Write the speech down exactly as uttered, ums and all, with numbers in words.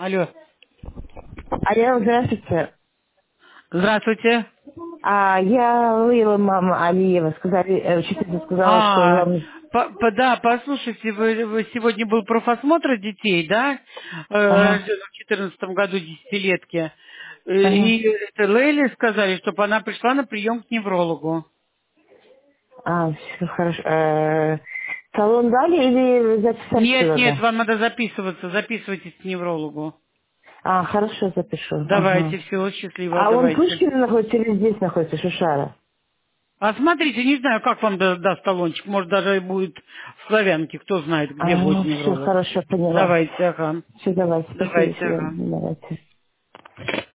Алло. Алло, здравствуйте. Здравствуйте. А, я Лейла, мама Алиева. Сказали, э, учительница сказала, что А, вам... по- по- да, послушайте, вы, вы сегодня был профосмотр детей, да? Э, Ага, рожденных в четырнадцатом году десятилетки. Э, ага. И это Лейле сказали, чтобы она пришла на прием к неврологу. А, все хорошо. Э, талон дали или записаться Нет, нет, надо? вам надо записываться, записывайтесь к неврологу. А, хорошо, запишу. Давайте, Ага. всего счастливо, А он в давайте. Пушкине находится или здесь находится, Шушара? А смотрите, не знаю, как вам да- даст талончик, может даже и будет в Славянке, кто знает, где будет А, все невролог. хорошо, поняла. Давайте, ага. Все, давайте, спасибо, Давайте, все, ага. давайте.